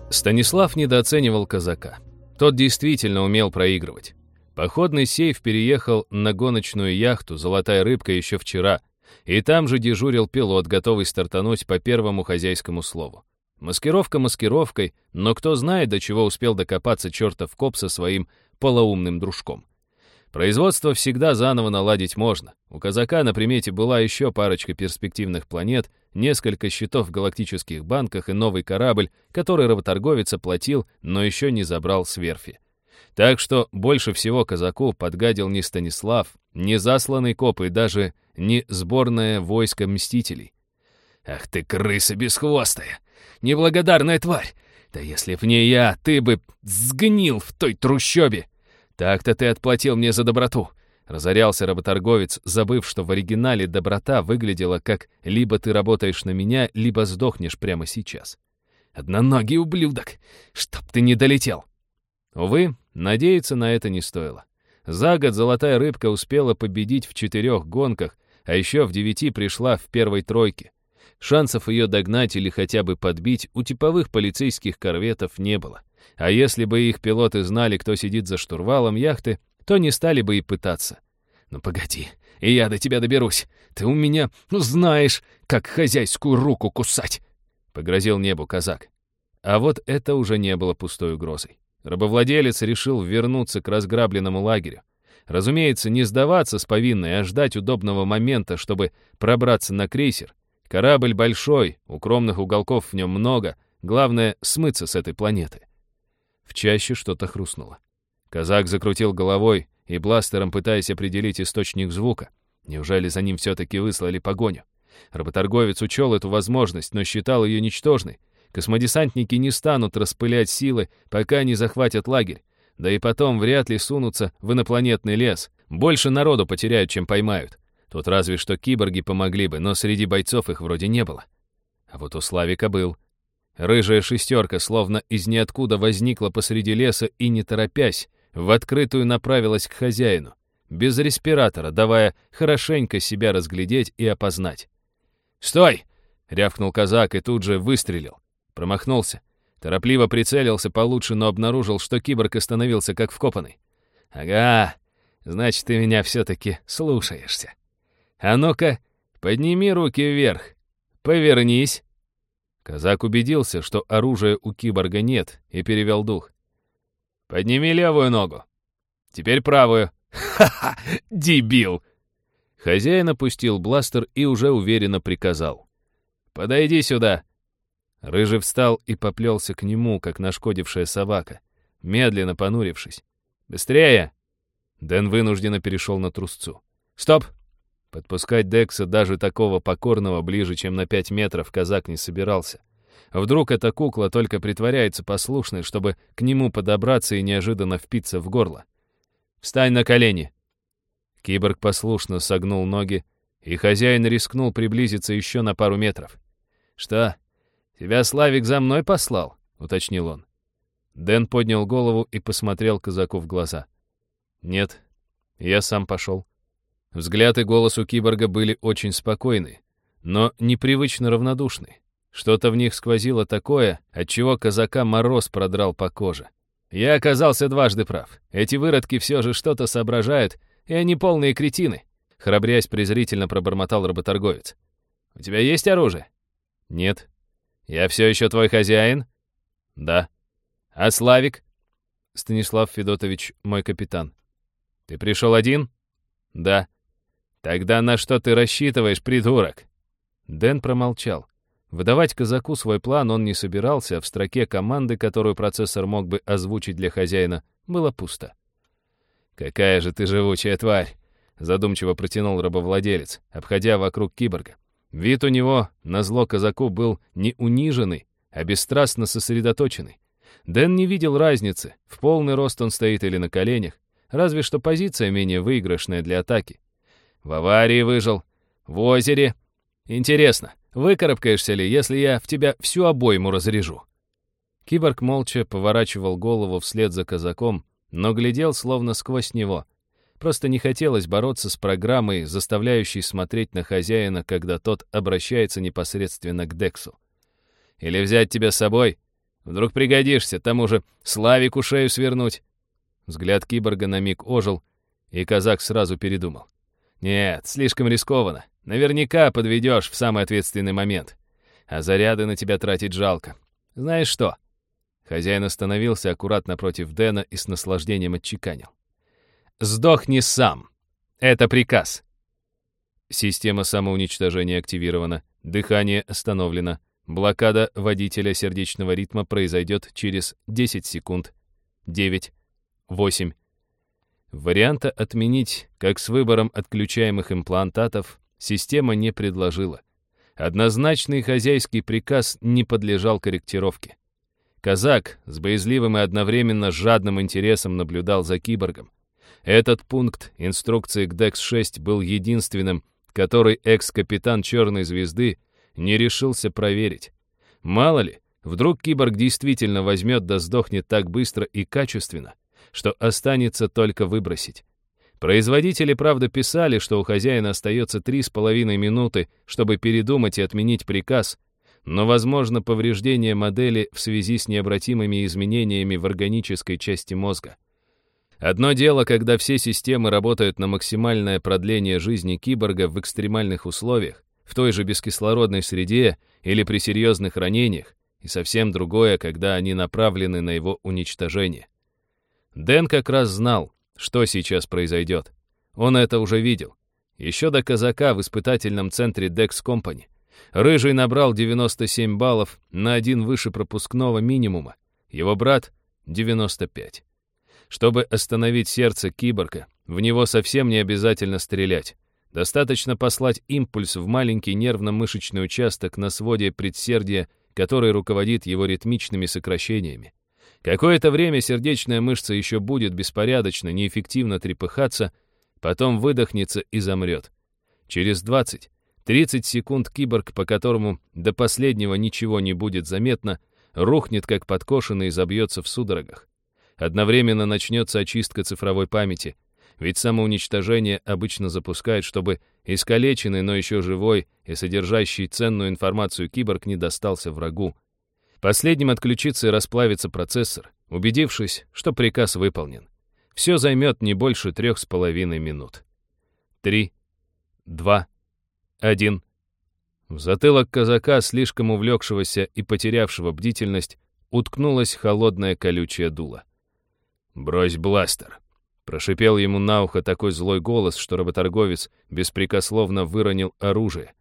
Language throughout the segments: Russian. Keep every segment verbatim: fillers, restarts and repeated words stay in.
Станислав недооценивал казака. Тот действительно умел проигрывать. Походный сейф переехал на гоночную яхту «Золотая рыбка» еще вчера, и там же дежурил пилот, готовый стартануть по первому хозяйскому слову. Маскировка маскировкой, но кто знает, до чего успел докопаться чертов коп со своим полоумным дружком. Производство всегда заново наладить можно. У казака на примете была еще парочка перспективных планет, несколько счетов в галактических банках и новый корабль, который работорговец оплатил, но еще не забрал с верфи. Так что больше всего казаку подгадил не Станислав, не засланный коп и даже не сборное войско мстителей. «Ах ты, крыса бесхвостая! Неблагодарная тварь! Да если б не я, ты бы сгнил в той трущобе! Так-то ты отплатил мне за доброту!» Разорялся работорговец, забыв, что в оригинале доброта выглядела как «либо ты работаешь на меня, либо сдохнешь прямо сейчас». «Одноногий ублюдок! Чтоб ты не долетел!» Увы, надеяться на это не стоило. За год «Золотая рыбка» успела победить в четырех гонках, а еще в девяти пришла в первой тройке. Шансов ее догнать или хотя бы подбить у типовых полицейских корветов не было. А если бы их пилоты знали, кто сидит за штурвалом яхты, то не стали бы и пытаться. «Ну погоди, и я до тебя доберусь. Ты у меня, ну знаешь, как хозяйскую руку кусать!» — погрозил небу казак. А вот это уже не было пустой угрозой. Рабовладелец решил вернуться к разграбленному лагерю. Разумеется, не сдаваться с повинной, а ждать удобного момента, чтобы пробраться на крейсер. Корабль большой, укромных уголков в нем много, главное — смыться с этой планеты. В чаще что-то хрустнуло. Казак закрутил головой и бластером, пытаясь определить источник звука. Неужели за ним все-таки выслали погоню? Работорговец учел эту возможность, но считал ее ничтожной. Космодесантники не станут распылять силы, пока не захватят лагерь. Да и потом вряд ли сунутся в инопланетный лес. Больше народу потеряют, чем поймают. Тут разве что киборги помогли бы, но среди бойцов их вроде не было. А вот у Славика был. Рыжая шестерка словно из ниоткуда возникла посреди леса и, не торопясь, в открытую направилась к хозяину, без респиратора, давая хорошенько себя разглядеть и опознать. «Стой!» — рявкнул казак и тут же выстрелил. Промахнулся. Торопливо прицелился получше, но обнаружил, что киборг остановился как вкопанный. «Ага, значит, ты меня все-таки слушаешься. А ну-ка, подними руки вверх, повернись». Казак убедился, что оружия у киборга нет, и перевел дух. «Подними левую ногу. Теперь правую». «Ха-ха, дебил!» Хозяин опустил бластер и уже уверенно приказал. «Подойди сюда». Рыжий встал и поплелся к нему, как нашкодившая собака, медленно понурившись. «Быстрее!» Дэн вынужденно перешел на трусцу. «Стоп!» Подпускать Декса, даже такого покорного, ближе, чем на пять метров, казак не собирался. Вдруг эта кукла только притворяется послушной, чтобы к нему подобраться и неожиданно впиться в горло. «Встань на колени!» Киборг послушно согнул ноги, и хозяин рискнул приблизиться еще на пару метров. «Что, тебя Славик за мной послал?» — уточнил он. Дэн поднял голову и посмотрел казаку в глаза. «Нет, я сам пошел». Взгляд и голос у киборга были очень спокойны, но непривычно равнодушны. Что-то в них сквозило такое, отчего казака мороз продрал по коже. Я оказался дважды прав. Эти выродки все же что-то соображают, и они полные кретины. Храбрясь, презрительно пробормотал работорговец. «У тебя есть оружие?» «Нет». «Я все еще твой хозяин?» «Да». «А Славик?» «Станислав Федотович, мой капитан». «Ты пришел один?» «Да». «Тогда на что ты рассчитываешь, придурок?» Дэн промолчал. Выдавать казаку свой план он не собирался, а в строке команды, которую процессор мог бы озвучить для хозяина, было пусто. «Какая же ты живучая тварь!» — задумчиво протянул рабовладелец, обходя вокруг киборга. Вид у него, назло казаку, был не униженный, а бесстрастно сосредоточенный. Дэн не видел разницы, в полный рост он стоит или на коленях, разве что позиция менее выигрышная для атаки. В аварии выжил, в озере. Интересно, выкарабкаешься ли, если я в тебя всю обойму разрежу?» Киборг молча поворачивал голову вслед за казаком, но глядел словно сквозь него. Просто не хотелось бороться с программой, заставляющей смотреть на хозяина, когда тот обращается непосредственно к Дексу. «Или взять тебя с собой? Вдруг пригодишься, тому же Славику шею свернуть». Взгляд киборга на миг ожил, и казак сразу передумал. «Нет, слишком рискованно. Наверняка подведешь в самый ответственный момент. А заряды на тебя тратить жалко. Знаешь что?» Хозяин остановился аккуратно напротив Дэна и с наслаждением отчеканил. «Сдохни сам. Это приказ». Система самоуничтожения активирована. Дыхание остановлено. Блокада водителя сердечного ритма произойдет через десять секунд. девять. восемь. Варианта отменить, как с выбором отключаемых имплантатов, система не предложила. Однозначный хозяйский приказ не подлежал корректировке. Казак с боязливым и одновременно жадным интересом наблюдал за киборгом. Этот пункт инструкции к декс шесть был единственным, который экс-капитан «Черной звезды» не решился проверить. Мало ли, вдруг киборг действительно возьмет да сдохнет так быстро и качественно, что останется только выбросить. Производители, правда, писали, что у хозяина остается три с половиной минуты, чтобы передумать и отменить приказ, но, возможно, повреждение модели в связи с необратимыми изменениями в органической части мозга. Одно дело, когда все системы работают на максимальное продление жизни киборга в экстремальных условиях, в той же бескислородной среде или при серьезных ранениях, и совсем другое, когда они направлены на его уничтожение. Дэн как раз знал, что сейчас произойдет. Он это уже видел. Еще до казака в испытательном центре декс Company. Рыжий набрал девяносто семь баллов на один выше пропускного минимума. Его брат — девяносто пять. Чтобы остановить сердце киборга, в него совсем не обязательно стрелять. Достаточно послать импульс в маленький нервно-мышечный участок на своде предсердия, который руководит его ритмичными сокращениями. Какое-то время сердечная мышца еще будет беспорядочно, неэффективно трепыхаться, потом выдохнется и замрет. Через двадцать-тридцать секунд киборг, по которому до последнего ничего не будет заметно, рухнет как подкошенный и забьется в судорогах. Одновременно начнется очистка цифровой памяти, ведь самоуничтожение обычно запускает, чтобы искалеченный, но еще живой и содержащий ценную информацию киборг не достался врагу. Последним отключится и расплавится процессор, убедившись, что приказ выполнен. Все займет не больше трех с половиной минут. Три, два, один. В затылок казака, слишком увлекшегося и потерявшего бдительность, уткнулось холодное колючее дуло. «Брось бластер!» — прошипел ему на ухо такой злой голос, что работорговец беспрекословно выронил оружие.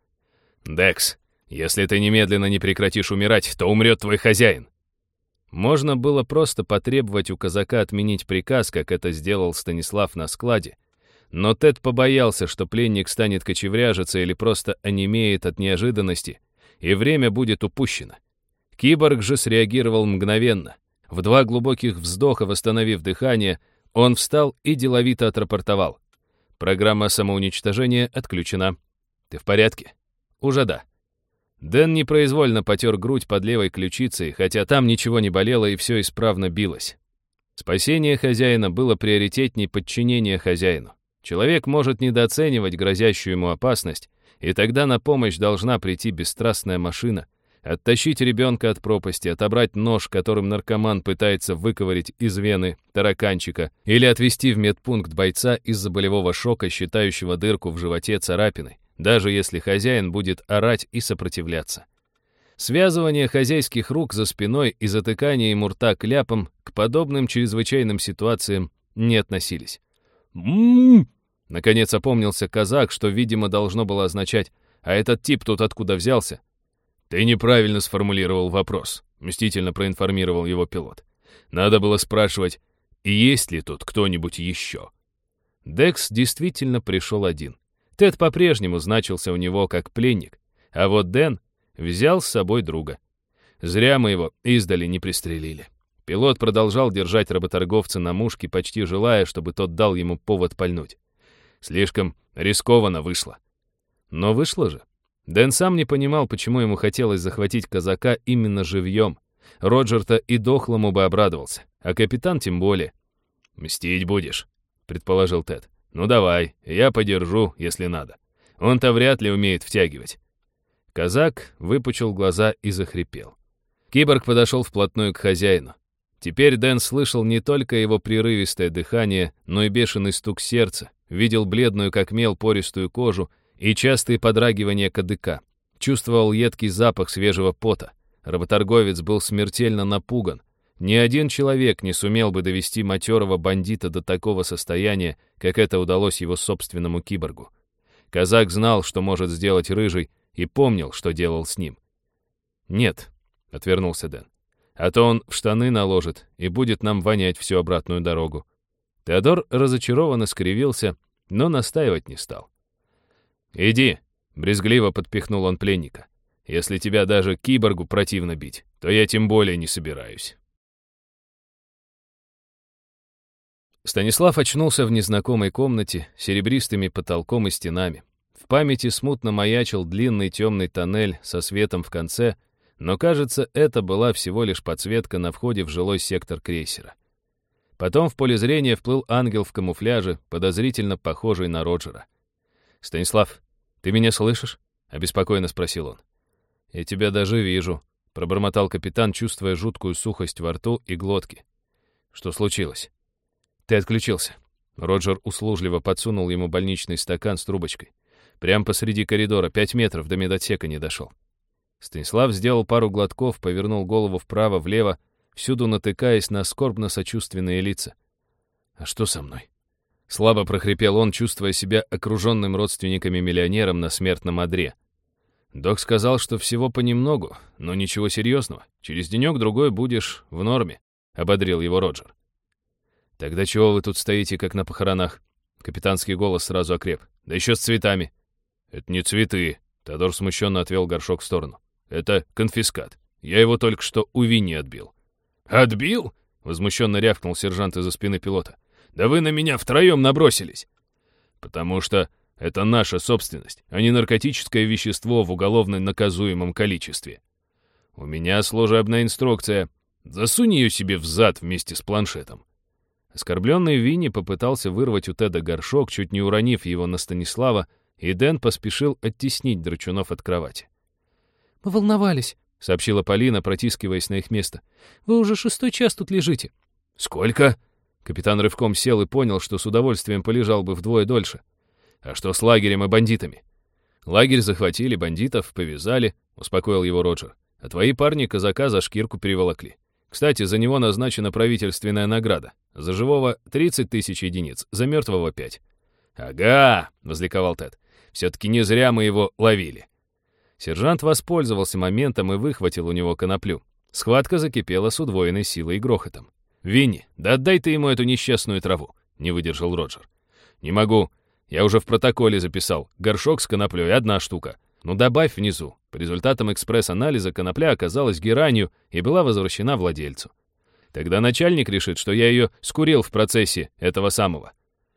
«Декс, если ты немедленно не прекратишь умирать, то умрет твой хозяин!» Можно было просто потребовать у казака отменить приказ, как это сделал Станислав на складе. Но Тед побоялся, что пленник станет кочевряжиться или просто онемеет от неожиданности, и время будет упущено. Киборг же среагировал мгновенно. В два глубоких вздоха, восстановив дыхание, он встал и деловито отрапортовал. «Программа самоуничтожения отключена. Ты в порядке?» «Уже да». Дэн непроизвольно потер грудь под левой ключицей, хотя там ничего не болело и все исправно билось. Спасение хозяина было приоритетней подчинения хозяину. Человек может недооценивать грозящую ему опасность, и тогда на помощь должна прийти бесстрастная машина, оттащить ребенка от пропасти, отобрать нож, которым наркоман пытается выковырять из вены тараканчика, или отвезти в медпункт бойца из-за болевого шока, считающего дырку в животе царапиной, даже если хозяин будет орать и сопротивляться. Связывание хозяйских рук за спиной и затыкание ему рта кляпом к подобным чрезвычайным ситуациям не относились. «М-м-м!» Наконец опомнился казак, что, видимо, должно было означать: «А этот тип тут откуда взялся?» «Ты неправильно сформулировал вопрос», — мстительно проинформировал его пилот. «Надо было спрашивать, есть ли тут кто-нибудь еще?» Декс действительно пришел один. Тед по-прежнему значился у него как пленник, а вот Дэн взял с собой друга. Зря мы его издали не пристрелили. Пилот продолжал держать работорговца на мушке, почти желая, чтобы тот дал ему повод пальнуть. Слишком рискованно вышло. Но вышло же. Дэн сам не понимал, почему ему хотелось захватить казака именно живьем. Роджер-то и дохлому бы обрадовался, а капитан тем более. «Мстить будешь», — предположил Тед. «Ну давай, я подержу, если надо. Он-то вряд ли умеет втягивать». Казак выпучил глаза и захрипел. Киборг подошел вплотную к хозяину. Теперь Дэн слышал не только его прерывистое дыхание, но и бешеный стук сердца, видел бледную как мел пористую кожу и частые подрагивания кадыка, чувствовал едкий запах свежего пота. Работорговец был смертельно напуган. Ни один человек не сумел бы довести матерого бандита до такого состояния, как это удалось его собственному киборгу. Казак знал, что может сделать Рыжий, и помнил, что делал с ним. «Нет», — отвернулся Дэн, — «а то он в штаны наложит и будет нам вонять всю обратную дорогу». Теодор разочарованно скривился, но настаивать не стал. «Иди», — брезгливо подпихнул он пленника. «Если тебя даже киборгу противно бить, то я тем более не собираюсь». Станислав очнулся в незнакомой комнате с серебристыми потолком и стенами. В памяти смутно маячил длинный темный тоннель со светом в конце, но, кажется, это была всего лишь подсветка на входе в жилой сектор крейсера. Потом в поле зрения вплыл ангел в камуфляже, подозрительно похожий на Роджера. «Станислав, ты меня слышишь?» — обеспокоенно спросил он. «Я тебя даже вижу», — пробормотал капитан, чувствуя жуткую сухость во рту и глотке. «Что случилось?» «Ты отключился». Роджер услужливо подсунул ему больничный стакан с трубочкой. Прямо посреди коридора, пять метров до медотсека не дошел. Станислав сделал пару глотков, повернул голову вправо-влево, всюду натыкаясь на скорбно-сочувственные лица. «А что со мной?» Слабо прохрипел он, чувствуя себя окруженным родственниками-миллионером на смертном одре. «Док сказал, что всего понемногу, но ничего серьезного. Через денек-другой будешь в норме», — ободрил его Роджер. «Тогда чего вы тут стоите, как на похоронах?» Капитанский голос сразу окреп. «Да еще с цветами». «Это не цветы», — Теодор смущенно отвел горшок в сторону. «Это конфискат. Я его только что у Винни отбил». «Отбил?» — возмущенно рявкнул сержант из-за спины пилота. «Да вы на меня втроем набросились!» «Потому что это наша собственность, а не наркотическое вещество в уголовно наказуемом количестве. У меня служебная инструкция. Засунь ее себе в зад вместе с планшетом». Оскорбленный Винни попытался вырвать у Теда горшок, чуть не уронив его на Станислава, и Дэн поспешил оттеснить драчунов от кровати. «Мы волновались», — сообщила Полина, протискиваясь на их место. «Вы уже шестой час тут лежите». «Сколько?» Капитан рывком сел и понял, что с удовольствием полежал бы вдвое дольше. «А что с лагерем и бандитами?» «Лагерь захватили, бандитов повязали», — успокоил его Роджер. «А твои парни казака за шкирку переволокли. Кстати, за него назначена правительственная награда. За живого тридцать тысяч единиц, за мертвого пять». «Ага», — возликовал Тед, — «все-таки не зря мы его ловили». Сержант воспользовался моментом и выхватил у него коноплю. Схватка закипела с удвоенной силой и грохотом. «Винни, да отдай ты ему эту несчастную траву», — не выдержал Роджер. «Не могу. Я уже в протоколе записал. Горшок с коноплей — одна штука. Ну добавь внизу. По результатам экспресс-анализа конопля оказалась геранью и была возвращена владельцу. Тогда начальник решит, что я ее скурил в процессе этого самого».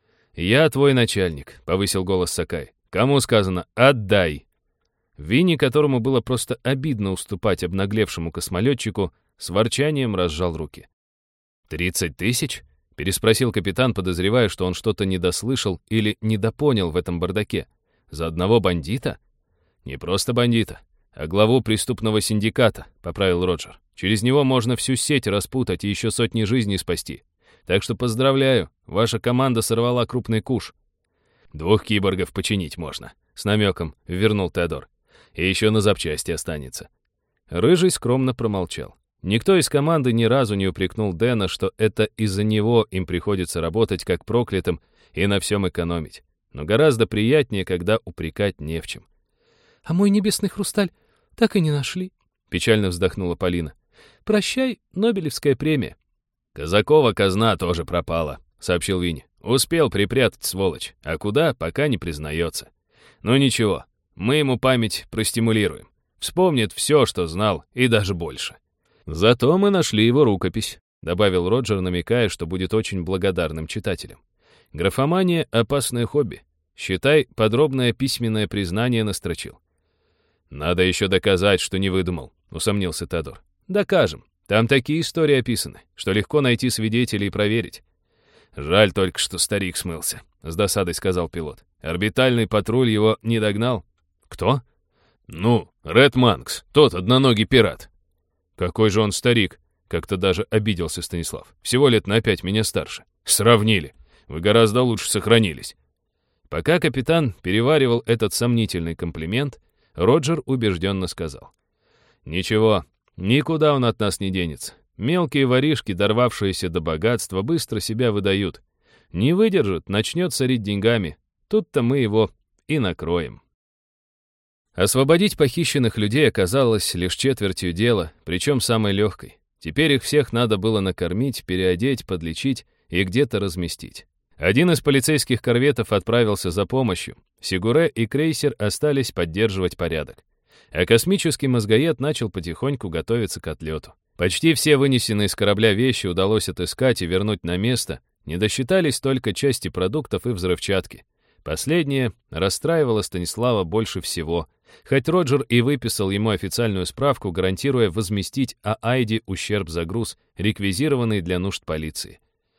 «Я твой начальник», — повысил голос Сакай. «Кому сказано «отдай»?» Винни, которому было просто обидно уступать обнаглевшему космолетчику, с ворчанием разжал руки. «Тридцать тысяч?» — переспросил капитан, подозревая, что он что-то недослышал или недопонял в этом бардаке. «За одного бандита?» «Не просто бандита, а главу преступного синдиката», — поправил Роджер. «Через него можно всю сеть распутать и еще сотни жизней спасти. Так что поздравляю, ваша команда сорвала крупный куш». «Двух киборгов починить можно», — с намеком вернул Теодор. «И еще на запчасти останется». Рыжий скромно промолчал. Никто из команды ни разу не упрекнул Дэна, что это из-за него им приходится работать как проклятым и на всем экономить. Но гораздо приятнее, когда упрекать не в чем. «А мой небесный хрусталь так и не нашли», — печально вздохнула Полина. «Прощай, Нобелевская премия». «Казакова казна тоже пропала», — сообщил Винни. «Успел припрятать, сволочь, а куда, пока не признается. Ну ничего, мы ему память простимулируем. Вспомнит все, что знал, и даже больше». «Зато мы нашли его рукопись», — добавил Роджер, намекая, что будет очень благодарным читателем. «Графомания — опасное хобби. Считай, подробное письменное признание настрочил». «Надо еще доказать, что не выдумал», — усомнился Теодор. «Докажем. Там такие истории описаны, что легко найти свидетелей и проверить». «Жаль только, что старик смылся», — с досадой сказал пилот. «Орбитальный патруль его не догнал». «Кто?» «Ну, Ред Манкс, тот одноногий пират». «Какой же он старик!» — как-то даже обиделся Станислав. «Всего лет на пять меня старше». «Сравнили. Вы гораздо лучше сохранились». Пока капитан переваривал этот сомнительный комплимент, Роджер убежденно сказал. «Ничего, никуда он от нас не денется. Мелкие воришки, дорвавшиеся до богатства, быстро себя выдают. Не выдержат, начнет сорить деньгами. Тут-то мы его и накроем». Освободить похищенных людей оказалось лишь четвертью дела, причем самой легкой. Теперь их всех надо было накормить, переодеть, подлечить и где-то разместить. Один из полицейских корветов отправился за помощью. Сигуре и крейсер остались поддерживать порядок. А космический мозгоед начал потихоньку готовиться к отлету. Почти все вынесенные с корабля вещи удалось отыскать и вернуть на место, не досчитались только части продуктов и взрывчатки. Последнее расстраивало Станислава больше всего, хоть Роджер и выписал ему официальную справку, гарантируя возместить Аайде ущерб за груз, реквизированный для нужд полиции.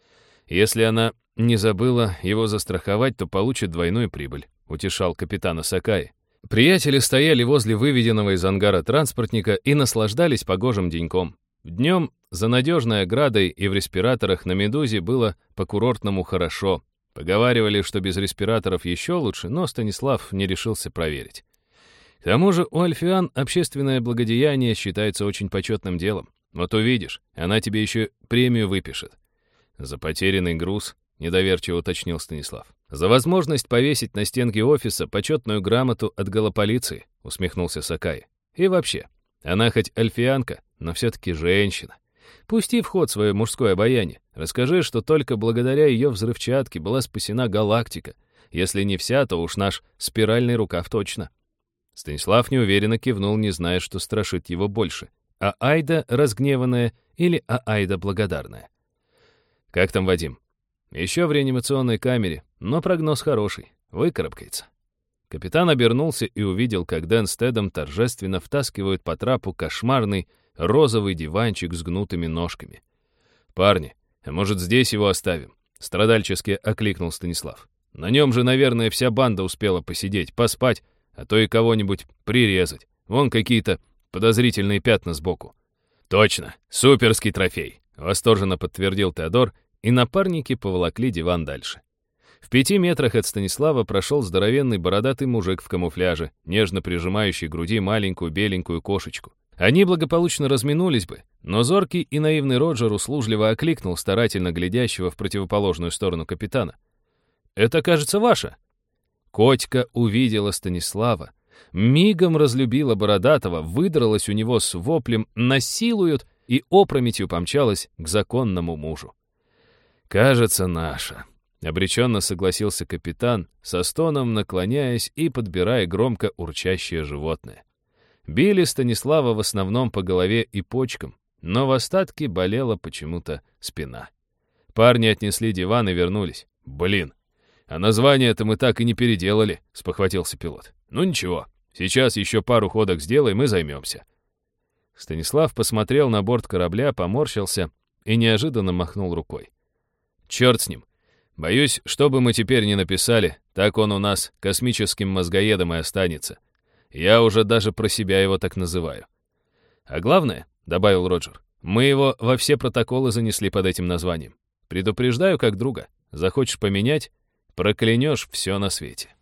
Если она не забыла его застраховать, то получит двойную прибыль, утешал капитана Сакаи. Приятели стояли возле выведенного из ангара транспортника и наслаждались погожим деньком. Днем за надежной оградой и в респираторах на «Медузе» было по-курортному хорошо. Поговаривали, что без респираторов еще лучше, но Станислав не решился проверить. К тому же у Альфиан общественное благодеяние считается очень почетным делом. Вот увидишь, она тебе еще премию выпишет. За потерянный груз, недоверчиво уточнил Станислав. За возможность повесить на стенке офиса почетную грамоту от голополиции, усмехнулся Сакаи. И вообще, она хоть альфианка, но все-таки женщина. Пусти в ход свое мужское обаяние. Расскажи, что только благодаря ее взрывчатке была спасена галактика. Если не вся, то уж наш спиральный рукав точно. Станислав неуверенно кивнул, не зная, что страшит его больше. Аайда разгневанная или Аайда благодарная? Как там Вадим? Еще в реанимационной камере, но прогноз хороший. Выкарабкается. Капитан обернулся и увидел, как Дэн с Тедом торжественно втаскивают по трапу кошмарный розовый диванчик с гнутыми ножками. «Парни, а может, здесь его оставим?» — страдальчески окликнул Станислав. «На нем же, наверное, вся банда успела посидеть, поспать, а то и кого-нибудь прирезать. Вон какие-то подозрительные пятна сбоку». «Точно, суперский трофей!» — восторженно подтвердил Теодор, и напарники поволокли диван дальше. В пяти метрах от Станислава прошел здоровенный бородатый мужик в камуфляже, нежно прижимающий к груди маленькую беленькую кошечку. Они благополучно разминулись бы, но зоркий и наивный Роджер услужливо окликнул старательно глядящего в противоположную сторону капитана. «Это, кажется, ваша». Котька увидела Станислава, мигом разлюбила бородатого, выдралась у него с воплем «насилуют» и опрометью помчалась к законному мужу. «Кажется, наша», — обреченно согласился капитан, со стоном наклоняясь и подбирая громко урчащее животное. Били Станислава в основном по голове и почкам, но в остатке болела почему-то спина. Парни отнесли диван и вернулись. «Блин, а название-то мы так и не переделали», — спохватился пилот. «Ну ничего, сейчас еще пару ходок сделаем и займемся». Станислав посмотрел на борт корабля, поморщился и неожиданно махнул рукой. «Черт с ним. Боюсь, что бы мы теперь ни написали, так он у нас космическим мозгоедом и останется. Я уже даже про себя его так называю. А главное, — добавил Роджер, — мы его во все протоколы занесли под этим названием. Предупреждаю как друга. Захочешь поменять — проклянешь все на свете».